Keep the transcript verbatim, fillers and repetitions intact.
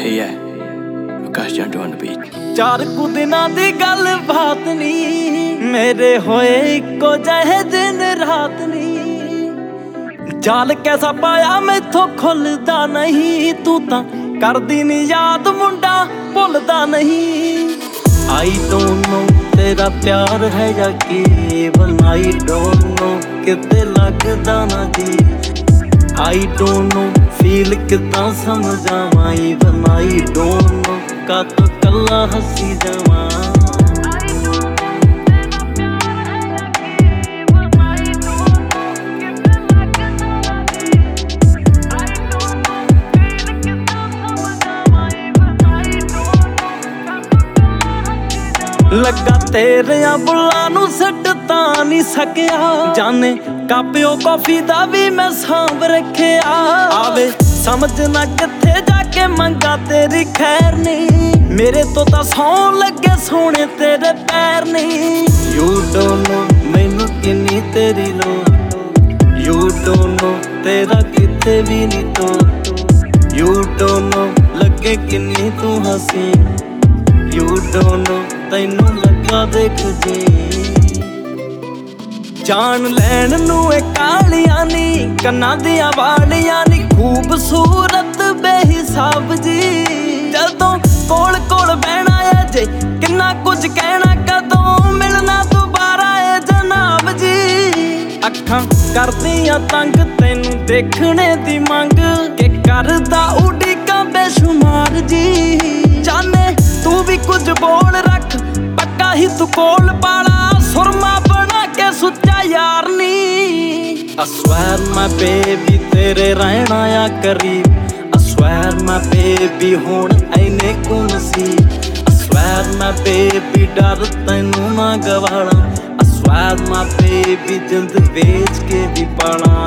Hey yeah, Akash Jantu on the beat. चार कु दिनां दी गल बात नी, मेरे होए इक्को जहे दिन रात नी। जाल कैसा पाया मैथों खुलदा नहीं, तू तां करदी नी याद मुंडा भुलदा नहीं। आई डोंट नो तेरा प्यार है या केवल, आई डोंट नो किते लगदा ना जी। आई डोंट नो फील किदां समझावां, इवन आई डोंट नो कद कल्ला हसी जावां। लगा तेरिया बुल्लां नूं सट तां नहीं सकिया, जाने कापियो कॉफी दा भी मैं सांभ रखिया। आवे समझ ना किथे जाके मंगा तेरी खैर नहीं, मेरे तो तां सौ लगे सोने तेरे पैर नहीं। यू डोंट नो मैनू किन्नी तेरी लोड़, यू डोंट नो तेरा किते भी नहीं तो। यू डोंट नो लगे किन्नी तू हसी, यू डोंट नो तैनू लगा देख जी। जान लैन नू ए कालियां नी, कन्नां दियां वालियां नी, खूबसूरत बेहिसाब जी। जदों कोल कोल बहना है जे किन्ना कुछ कहना, कदों मिलना दोबारा है जनाब जी। अखां करदियां तंग तैनू देखने दी मंग, के करदा उड़ीकां बेशुमार जी। जाने तू भी कुछ बोल रख, पक्का ही तू कोल पाला, सुरमा बना के सुच्चा यार नी। I swear my baby तेरे रहना या करीब, I swear my baby हुण ऐने को नसीब। I swear my baby डर तैनू ना गवाला, I swear my baby जिंद बेच के भी पाला।